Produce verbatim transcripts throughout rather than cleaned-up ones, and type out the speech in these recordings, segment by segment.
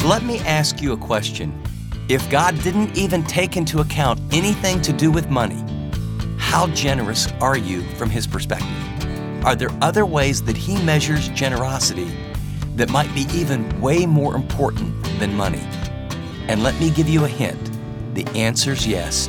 Let me ask you a question. If God didn't even take into account anything to do with money, how generous are you from His perspective? Are there other ways that He measures generosity that might be even way more important than money? And let me give you a hint. The answer's yes.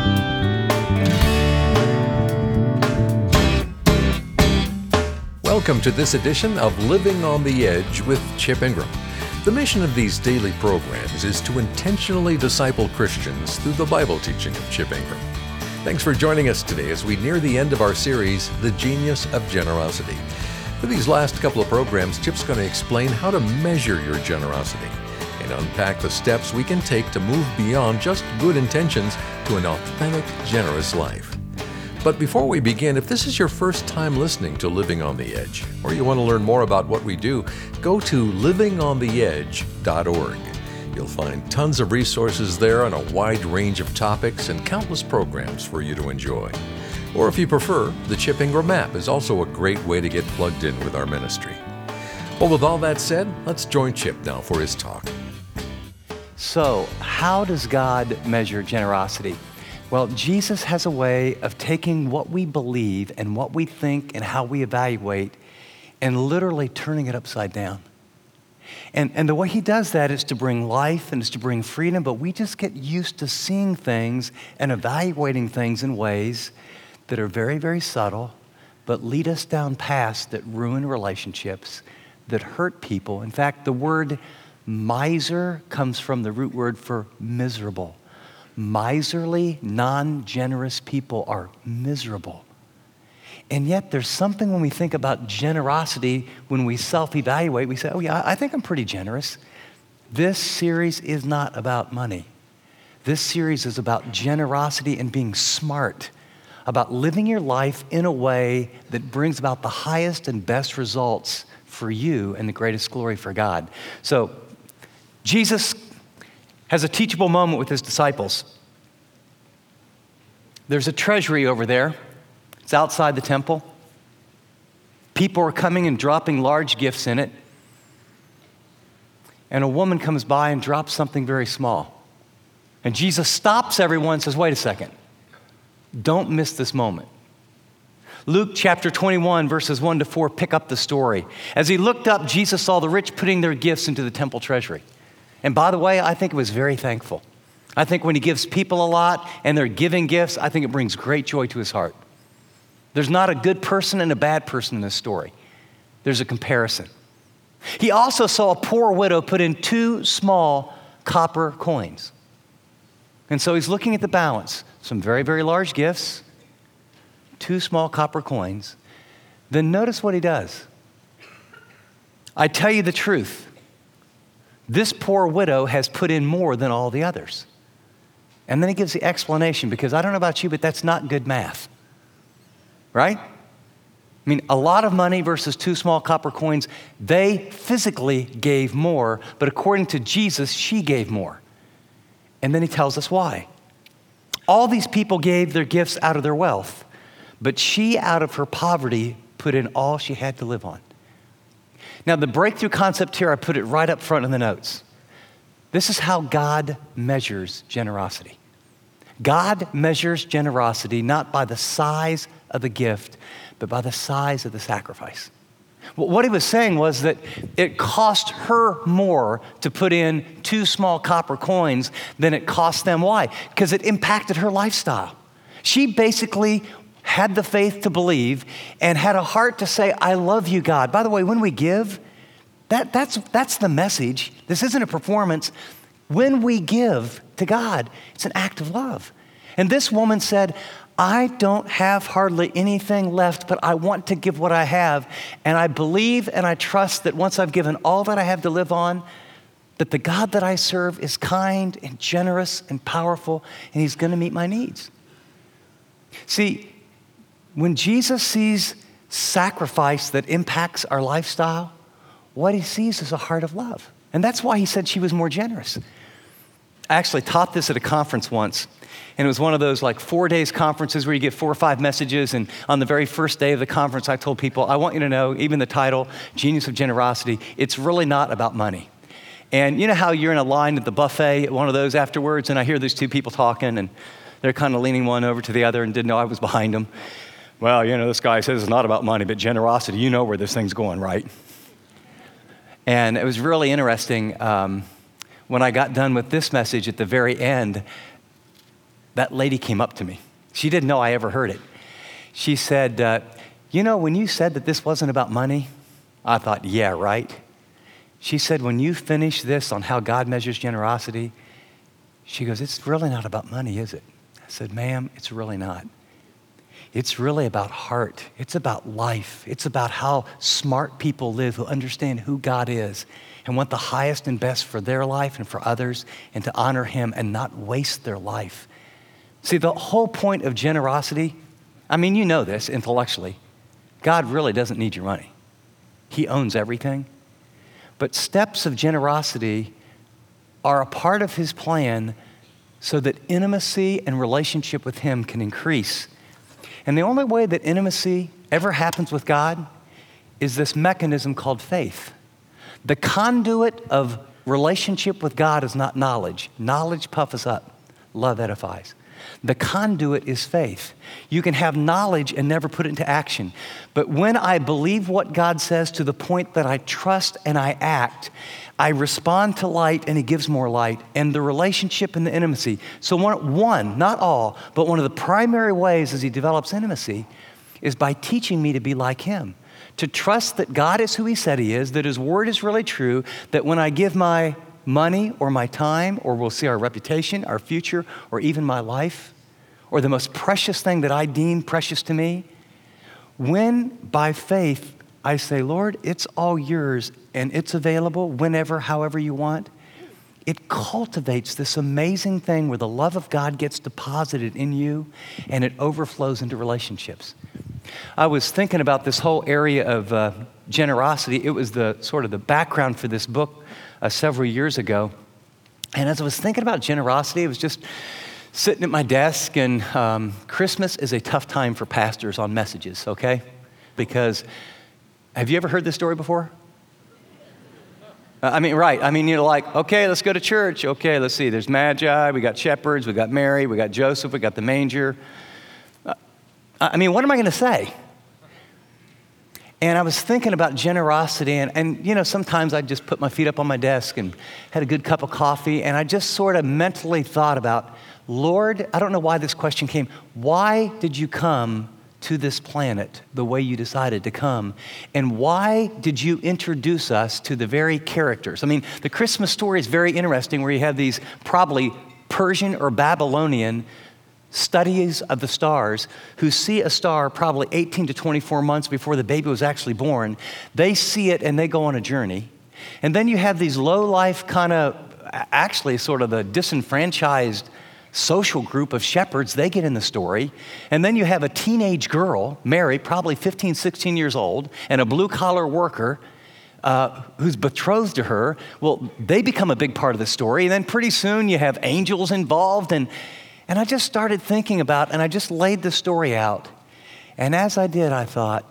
Welcome to this edition of Living on the Edge with Chip Ingram. The mission of these daily programs is to intentionally disciple Christians through the Bible teaching of Chip Ingram. Thanks for joining us today as we near the end of our series, The Genius of Generosity. For these last couple of programs, Chip's going to explain how to measure your generosity and unpack the steps we can take to move beyond just good intentions to an authentic, generous life. But before we begin, if this is your first time listening to Living on the Edge, or you want to learn more about what we do, go to living on the edge dot org. You'll find tons of resources there on a wide range of topics and countless programs for you to enjoy. Or if you prefer, the Chip Ingram app is also a great way to get plugged in with our ministry. Well, with all that said, let's join Chip now for his talk. So, how does God measure generosity? Well, Jesus has a way of taking what we believe and what we think and how we evaluate and literally turning it upside down. And, and the way He does that is to bring life and is to bring freedom, but we just get used to seeing things and evaluating things in ways that are very, very subtle, but lead us down paths that ruin relationships, that hurt people. In fact, the word miser comes from the root word for miserable. Miserly, non-generous people are miserable. And yet there's something when we think about generosity, when we self-evaluate, we say, oh yeah, I think I'm pretty generous. This series is not about money. This series is about generosity and being smart, about living your life in a way that brings about the highest and best results for you and the greatest glory for God. So Jesus has a teachable moment with His disciples. There's a treasury over there. It's outside the temple. People are coming and dropping large gifts in it. And a woman comes by and drops something very small. And Jesus stops everyone and says, wait a second. Don't miss this moment. Luke chapter twenty-one, verses one to four, pick up the story. As He looked up, Jesus saw the rich putting their gifts into the temple treasury. And by the way, I think it was very thankful. I think when He gives people a lot and they're giving gifts, I think it brings great joy to His heart. There's not a good person and a bad person in this story. There's a comparison. He also saw a poor widow put in two small copper coins. And so He's looking at the balance. Some very, very large gifts, two small copper coins. Then notice what He does. I tell you the truth. This poor widow has put in more than all the others. And then He gives the explanation, because I don't know about you, but that's not good math. Right? I mean, a lot of money versus two small copper coins, they physically gave more, but according to Jesus, she gave more. And then He tells us why. All these people gave their gifts out of their wealth, but she, out of her poverty, put in all she had to live on. Now, the breakthrough concept here, I put it right up front in the notes. This is how God measures generosity. God measures generosity not by the size of the gift, but by the size of the sacrifice. What He was saying was that it cost her more to put in two small copper coins than it cost them. Why? Because it impacted her lifestyle. She basically had the faith to believe, and had a heart to say, I love you, God. By the way, when we give, that, that's, that's the message. This isn't a performance. When we give to God, it's an act of love. And this woman said, I don't have hardly anything left, but I want to give what I have. And I believe and I trust that once I've given all that I have to live on, that the God that I serve is kind and generous and powerful, and He's going to meet my needs. See, when Jesus sees sacrifice that impacts our lifestyle, what He sees is a heart of love. And that's why He said she was more generous. I actually taught this at a conference once, and it was one of those like four days conferences where you get four or five messages, and on the very first day of the conference, I told people, I want you to know, even the title, Genius of Generosity, it's really not about money. And you know how you're in a line at the buffet at one of those afterwards, and I hear these two people talking, and they're kind of leaning one over to the other and didn't know I was behind them. Well, you know, this guy says it's not about money, but generosity. You know where this thing's going, right? And it was really interesting. Um, when I got done with this message at the very end, that lady came up to me. She didn't know I ever heard it. She said, uh, you know, when you said that this wasn't about money, I thought, yeah, right. She said, when you finish this on how God measures generosity, she goes, it's really not about money, is it? I said, ma'am, it's really not. It's really about heart. It's about life. It's about how smart people live who understand who God is and want the highest and best for their life and for others, and to honor him and not waste their life. See, the whole point of generosity, I mean, you know this intellectually. God really doesn't need your money. He owns everything. But steps of generosity are a part of his plan so that intimacy and relationship with him can increase. And the only way that intimacy ever happens with God is this mechanism called faith. The conduit of relationship with God is not knowledge. Knowledge puffs up. Love edifies. The conduit is faith. You can have knowledge and never put it into action. But when I believe what God says to the point that I trust and I act, I respond to light and he gives more light, and the relationship and the intimacy. So one, one, not all, but one of the primary ways as he develops intimacy is by teaching me to be like him, to trust that God is who he said he is, that his word is really true, that when I give my money or my time, or we'll see our reputation, our future, or even my life, or the most precious thing that I deem precious to me, when by faith I say, Lord, it's all yours and it's available whenever, however you want, it cultivates this amazing thing where the love of God gets deposited in you and it overflows into relationships. I was thinking about this whole area of uh, generosity. It was the sort of the background for this book uh, several years ago. And as I was thinking about generosity, I was just sitting at my desk, and um, Christmas is a tough time for pastors on messages, okay? Because have you ever heard this story before? Uh, I mean, right. I mean, you're like, okay, let's go to church. Okay, let's see. There's Magi, we got shepherds, we got Mary, we got Joseph, we got the manger. Uh, I mean, what am I going to say? And I was thinking about generosity, and, and, you know, sometimes I'd just put my feet up on my desk and had a good cup of coffee, and I just sort of mentally thought about, Lord, I don't know why this question came. Why did you come to this planet the way you decided to come? And why did you introduce us to the very characters? I mean, the Christmas story is very interesting, where you have these probably Persian or Babylonian studies of the stars who see a star probably eighteen to twenty-four months before the baby was actually born. They see it and they go on a journey. And then you have these low-life kind of, actually sort of the disenfranchised social group of shepherds. They get in the story. And then you have a teenage girl, Mary, probably fifteen, sixteen years old, and a blue-collar worker uh, who's betrothed to her. Well, they become a big part of the story. And then pretty soon you have angels involved. And, and I just started thinking about, and I just laid the story out. And as I did, I thought,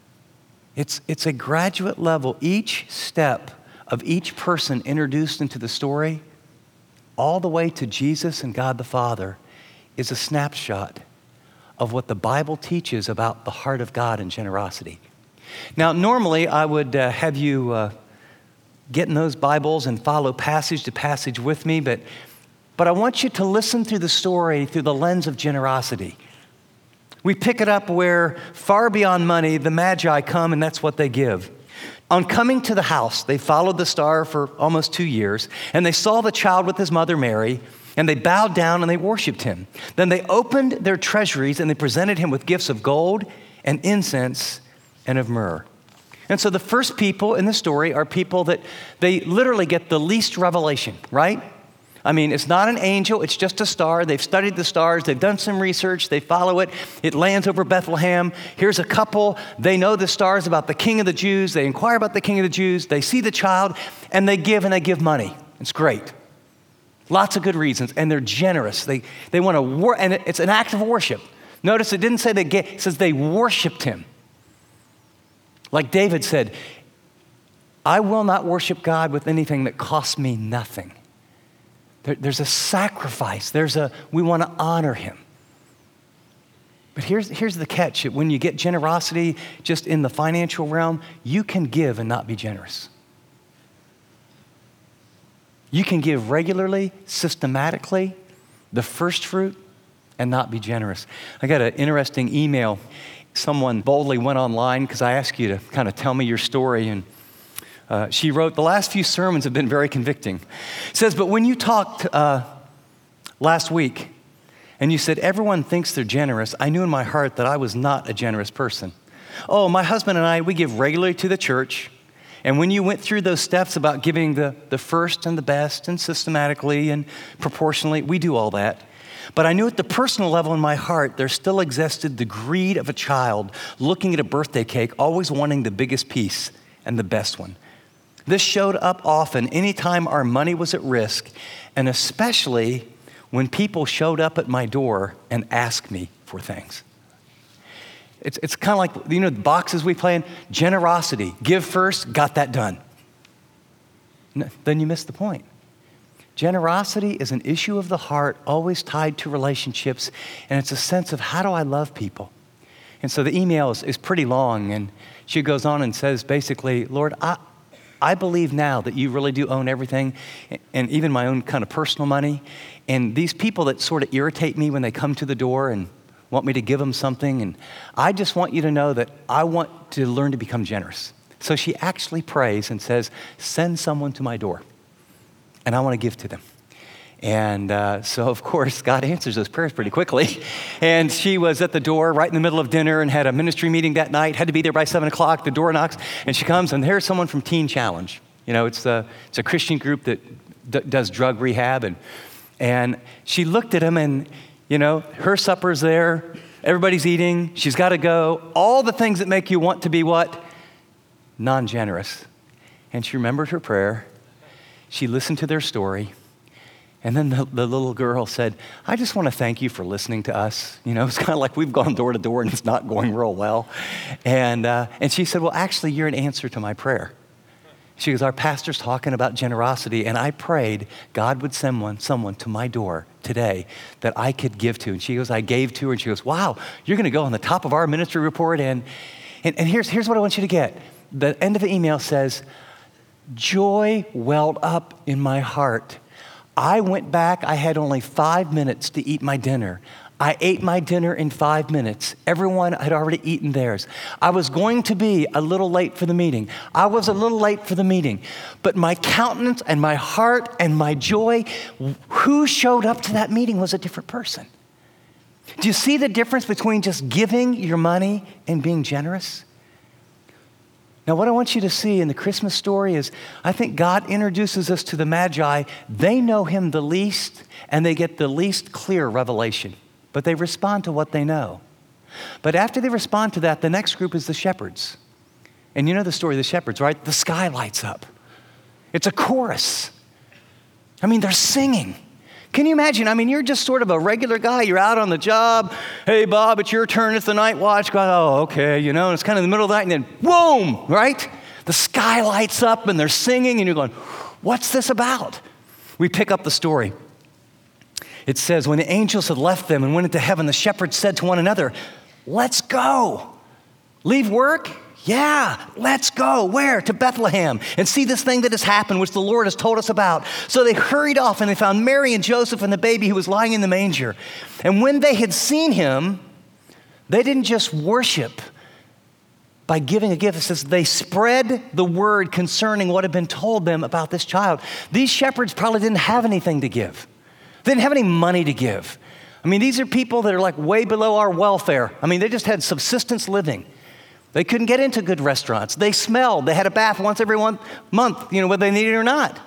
it's, it's a graduate level. Each step of each person introduced into the story, all the way to Jesus and God the Father, is a snapshot of what the Bible teaches about the heart of God and generosity. Now, normally I would uh, have you uh, get in those Bibles and follow passage to passage with me, but, but I want you to listen through the story through the lens of generosity. We pick it up where, far beyond money, the Magi come, and that's what they give. On coming to the house, they followed the star for almost two years, and they saw the child with his mother Mary, and they bowed down and they worshiped him. Then they opened their treasuries and they presented him with gifts of gold and incense and of myrrh. And so the first people in the story are people that they literally get the least revelation, right? I mean, it's not an angel, it's just a star. They've studied the stars, they've done some research, they follow it. It lands over Bethlehem. Here's a couple, they know the stars about the King of the Jews. They inquire about the King of the Jews. They see the child, and they give, and they give money. It's great. Lots of good reasons, and they're generous. They they want to work, and it's an act of worship. Notice it didn't say they gave, it says they worshiped him. Like David said, I will not worship God with anything that costs me nothing. There, there's a sacrifice. There's a, we want to honor him. But here's, here's the catch. When you get generosity just in the financial realm, you can give and not be generous. You can give regularly, systematically, the first fruit, and not be generous. I got an interesting email. Someone boldly went online because I asked you to kind of tell me your story. And uh, she wrote, the last few sermons have been very convicting. It says, but when you talked uh, last week and you said everyone thinks they're generous, I knew in my heart that I was not a generous person. Oh, my husband and I, we give regularly to the church. And when you went through those steps about giving the, the first and the best and systematically and proportionally, we do all that. But I knew at the personal level in my heart, there still existed the greed of a child looking at a birthday cake, always wanting the biggest piece and the best one. This showed up often anytime our money was at risk, and especially when people showed up at my door and asked me for things. It's, it's kind of like, you know, the boxes we play in, generosity, give first, got that done. No, then you miss the point. Generosity is an issue of the heart, always tied to relationships, and it's a sense of how do I love people? And so the email is, is pretty long, and she goes on and says basically, Lord, I, I believe now that you really do own everything, and even my own kind of personal money, and these people that sort of irritate me when they come to the door and want me to give them something, and I just want you to know that I want to learn to become generous. So she actually prays and says, send someone to my door, and I want to give to them. And uh, so, of course, God answers those prayers pretty quickly. And she was at the door right in the middle of dinner and had a ministry meeting that night, had to be there by seven o'clock. The door knocks, and she comes, and there's someone from Teen Challenge. You know, it's a, it's a Christian group that d- does drug rehab. And, and she looked at him, and, you know, her supper's there. Everybody's eating. She's got to go. All the things that make you want to be what? Non-generous. And she remembered her prayer. She listened to their story. And then the, the little girl said, I just want to thank you for listening to us. You know, it's kind of like we've gone door to door and it's not going real well. And, uh, and she said, well, actually, you're an answer to my prayer. She goes, our pastor's talking about generosity, and I prayed God would send one, someone to my door today that I could give to. And she goes, I gave to her, and she goes, wow, you're going to go on the top of our ministry report. And, and, and here's, here's what I want you to get. The end of the email says, joy welled up in my heart. I went back, I had only five minutes to eat my dinner. I ate my dinner in five minutes. Everyone had already eaten theirs. I was going to be a little late for the meeting. I was a little late for the meeting. But my countenance and my heart and my joy, who showed up to that meeting was a different person. Do you see the difference between just giving your money and being generous? Now, what I want you to see in the Christmas story is I think God introduces us to the Magi. They know him the least, and they get the least clear revelation. But they respond to what they know. But after they respond to that, the next group is the shepherds. And you know the story of the shepherds, right? The sky lights up. It's a chorus. I mean, they're singing. Can you imagine? I mean, you're just sort of a regular guy. You're out on the job. Hey, Bob, it's your turn. It's the night watch. God, oh, okay, you know, and it's kind of in the middle of the night, and then boom, right? The sky lights up, and they're singing, and you're going, what's this about? We pick up the story. It says, when the angels had left them and went into heaven, the shepherds said to one another, let's go. Leave work? Yeah, let's go. Where? To Bethlehem and see this thing that has happened, which the Lord has told us about. So they hurried off and they found Mary and Joseph and the baby who was lying in the manger. And when they had seen him, they didn't just worship by giving a gift. It says they spread the word concerning what had been told them about this child. These shepherds probably didn't have anything to give. They didn't have any money to give. I mean, these are people that are like way below our welfare. I mean, they just had subsistence living. They couldn't get into good restaurants. They smelled. They had a bath once every one month, you know, whether they needed it or not.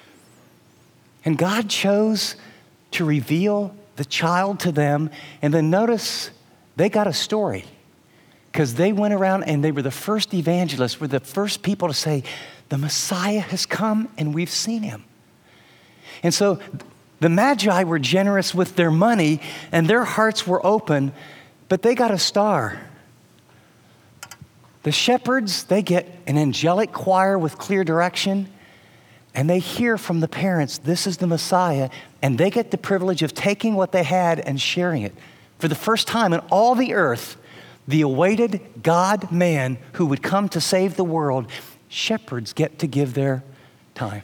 And God chose to reveal the child to them. And then notice they got a story because they went around and they were the first evangelists, were the first people to say, the Messiah has come and we've seen him. And so the Magi were generous with their money and their hearts were open, but they got a star. The shepherds, they get an angelic choir with clear direction, and they hear from the parents, this is the Messiah, and they get the privilege of taking what they had and sharing it. For the first time in all the earth, the awaited God-man who would come to save the world, shepherds get to give their time.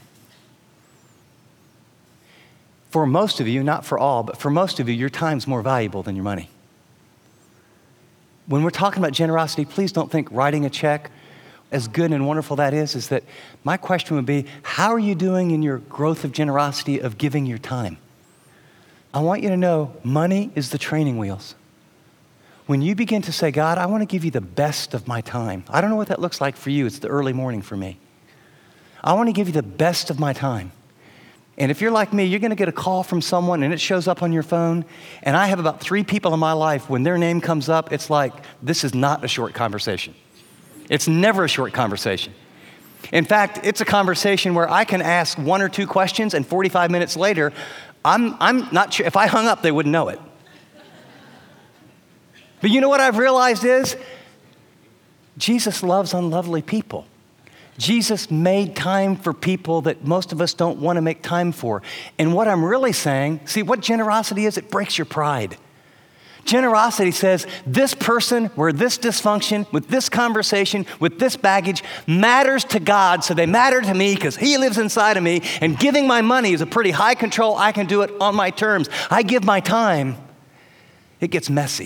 For most of you, not for all, but for most of you, your time's more valuable than your money. When we're talking about generosity, please don't think writing a check, as good and wonderful that is, is that my question would be, how are you doing in your growth of generosity of giving your time? I want you to know money is the training wheels. When you begin to say, God, I want to give you the best of my time. I don't know what that looks like for you. It's the early morning for me. I want to give you the best of my time. And if you're like me, you're going to get a call from someone and it shows up on your phone. And I have about three people in my life, when their name comes up, it's like, this is not a short conversation. It's never a short conversation. In fact, it's a conversation where I can ask one or two questions and forty-five minutes later, I'm, I'm not sure, if I hung up, they wouldn't know it. But you know what I've realized is, Jesus loves unlovely people. Jesus made time for people that most of us don't want to make time for. And what I'm really saying, see what generosity is? It breaks your pride. Generosity says, this person, where this dysfunction, with this conversation, with this baggage, matters to God, so they matter to me because He lives inside of me, and giving my money is a pretty high control. I can do it on my terms. I give my time. It gets messy.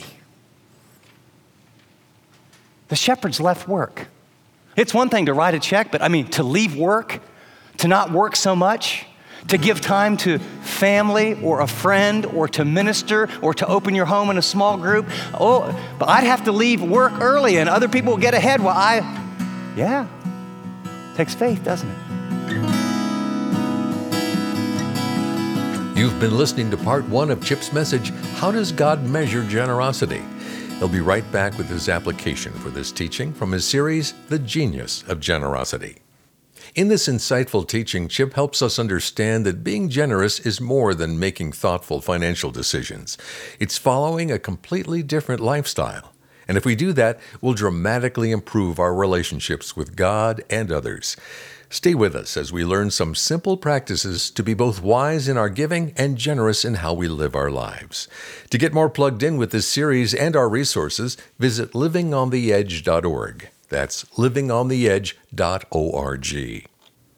The shepherds left work. It's one thing to write a check, but I mean, to leave work, to not work so much, to give time to family or a friend or to minister or to open your home in a small group. Oh, but I'd have to leave work early and other people will get ahead while I, yeah, takes faith, doesn't it? You've been listening to part one of Chip's message, How Does God Measure Generosity? He'll be right back with his application for this teaching from his series, The Genius of Generosity. In this insightful teaching, Chip helps us understand that being generous is more than making thoughtful financial decisions. It's following a completely different lifestyle. And if we do that, we'll dramatically improve our relationships with God and others. Stay with us as we learn some simple practices to be both wise in our giving and generous in how we live our lives. To get more plugged in with this series and our resources, visit living on the edge dot org. That's living on the edge dot org.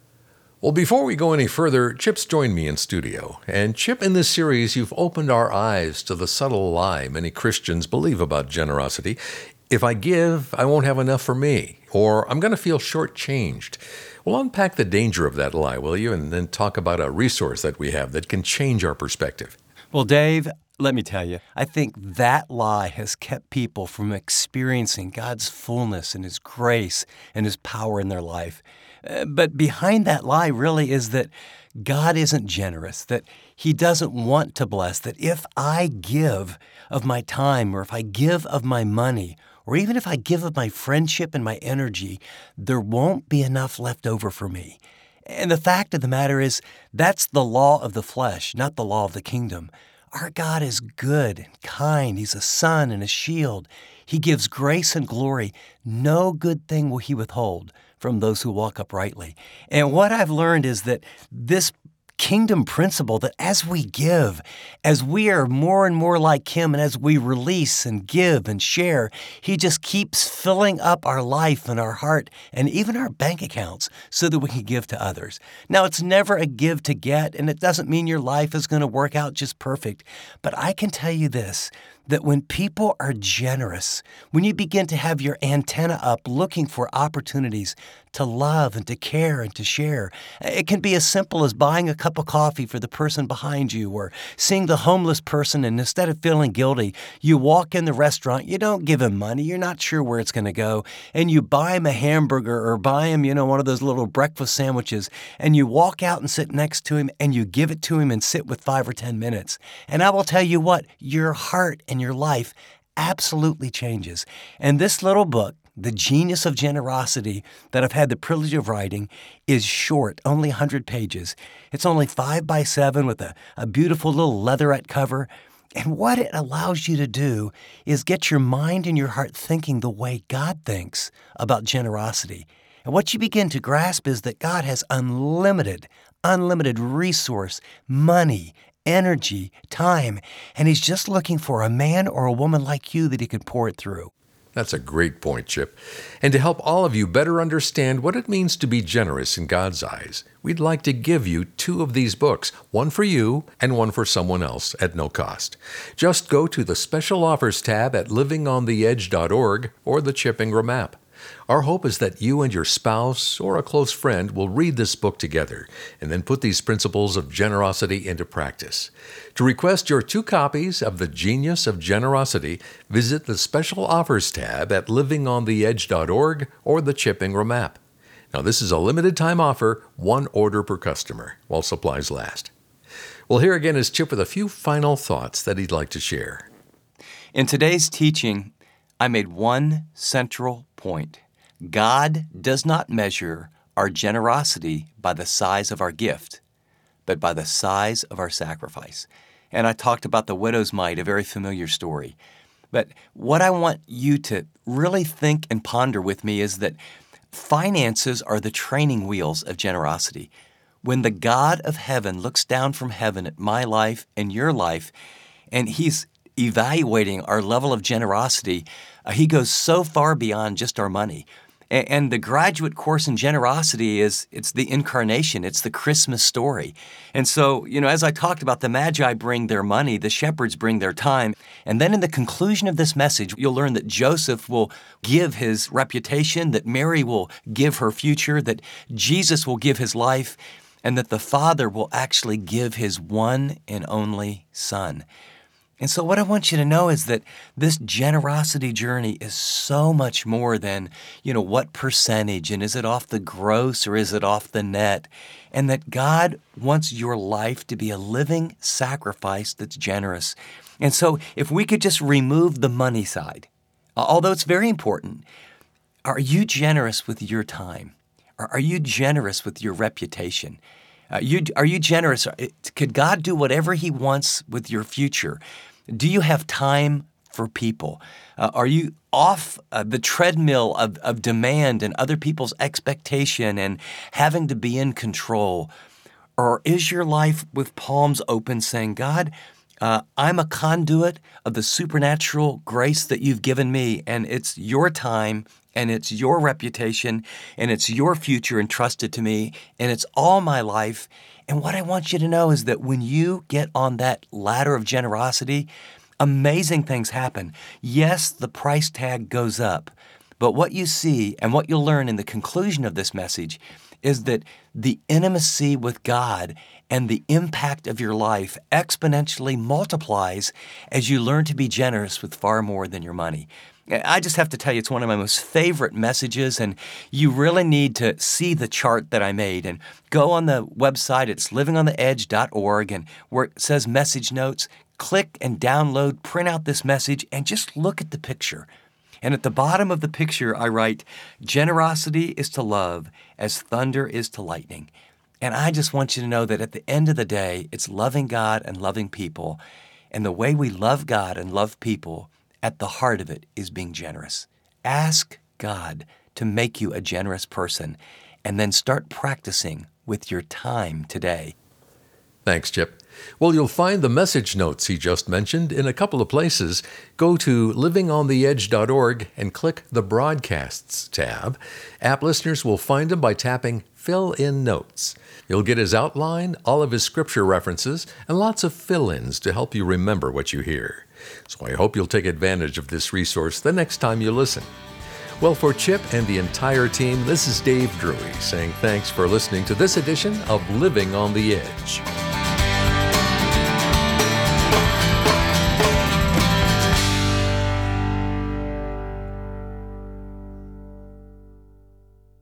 Well, before we go any further, Chip's joined me in studio. And Chip, in this series, you've opened our eyes to the subtle lie many Christians believe about generosity. If I give, I won't have enough for me, or I'm going to feel shortchanged. Well, unpack the danger of that lie, will you? And then talk about a resource that we have that can change our perspective. Well, Dave, let me tell you, I think that lie has kept people from experiencing God's fullness and His grace and His power in their life. Uh, but behind that lie really is that God isn't generous, that He doesn't want to bless, that if I give of my time or if I give of my money, or even if I give of my friendship and my energy, there won't be enough left over for me. And the fact of the matter is, that's the law of the flesh, not the law of the kingdom. Our God is good and kind. He's a sun and a shield. He gives grace and glory. No good thing will He withhold from those who walk uprightly. And what I've learned is that this kingdom principle, that as we give, as we are more and more like Him, and as we release and give and share, He just keeps filling up our life and our heart and even our bank accounts so that we can give to others. Now, it's never a give to get, and it doesn't mean your life is going to work out just perfect. But I can tell you this, that when people are generous, when you begin to have your antenna up looking for opportunities to love and to care and to share, it can be as simple as buying a cup of coffee for the person behind you, or seeing the homeless person, and instead of feeling guilty, you walk in the restaurant, you don't give him money, you're not sure where it's going to go, and you buy him a hamburger or buy him, you know, one of those little breakfast sandwiches, and you walk out and sit next to him and you give it to him and sit with five or ten minutes. And I will tell you what, your heart and your life absolutely changes. And this little book, The Genius of Generosity, that I've had the privilege of writing, is short, only one hundred pages. It's only five by seven with a, a beautiful little leatherette cover. And what it allows you to do is get your mind and your heart thinking the way God thinks about generosity. And what you begin to grasp is that God has unlimited, unlimited resource, money, energy, time, and He's just looking for a man or a woman like you that He can pour it through. That's a great point, Chip. And to help all of you better understand what it means to be generous in God's eyes, we'd like to give you two of these books, one for you and one for someone else at no cost. Just go to the Special Offers tab at living on the edge dot org or the Chip Ingram app. Our hope is that you and your spouse or a close friend will read this book together and then put these principles of generosity into practice. To request your two copies of The Genius of Generosity, visit the Special Offers tab at living on the edge dot org or the Chip Ingram app. Now, this is a limited time offer, one order per customer, while supplies last. Well, here again is Chip with a few final thoughts that he'd like to share. In today's teaching, I made one central point. God does not measure our generosity by the size of our gift, but by the size of our sacrifice. And I talked about the widow's mite, a very familiar story. But what I want you to really think and ponder with me is that finances are the training wheels of generosity. When the God of heaven looks down from heaven at my life and your life, and He's evaluating our level of generosity, uh, He goes so far beyond just our money. And, and the graduate course in generosity is, it's the incarnation, it's the Christmas story. And so, you know, as I talked about, the Magi bring their money, the shepherds bring their time. And then in the conclusion of this message, you'll learn that Joseph will give his reputation, that Mary will give her future, that Jesus will give his life, and that the Father will actually give His one and only Son. And so what I want you to know is that this generosity journey is so much more than, you know, what percentage, and is it off the gross or is it off the net? And that God wants your life to be a living sacrifice that's generous. And so if we could just remove the money side, although it's very important, are you generous with your time? Are you generous with your reputation? Uh, you, are you generous? Could God do whatever He wants with your future? Do you have time for people? Uh, are you off uh, the treadmill of, of demand and other people's expectation and having to be in control? Or is your life with palms open saying, God, uh, I'm a conduit of the supernatural grace that you've given me, and it's your time, and it's your reputation, and it's your future entrusted to me, and it's all my life. And what I want you to know is that when you get on that ladder of generosity, amazing things happen. Yes, the price tag goes up, but what you see and what you'll learn in the conclusion of this message is that the intimacy with God and the impact of your life exponentially multiplies as you learn to be generous with far more than your money. I just have to tell you, it's one of my most favorite messages, and you really need to see the chart that I made. And go on the website, it's living on the edge dot org, and where it says message notes, click and download, print out this message, and just look at the picture. And at the bottom of the picture, I write, generosity is to love as thunder is to lightning. And I just want you to know that at the end of the day, it's loving God and loving people. And the way we love God and love people, at the heart of it is being generous. Ask God to make you a generous person, and then start practicing with your time today. Thanks, Chip. Well, you'll find the message notes he just mentioned in a couple of places. Go to living on the edge dot org and click the Broadcasts tab. App listeners will find them by tapping Fill in Notes. You'll get his outline, all of his scripture references, and lots of fill-ins to help you remember what you hear. So I hope you'll take advantage of this resource the next time you listen. Well, for Chip and the entire team, this is Dave Drury saying thanks for listening to this edition of Living on the Edge.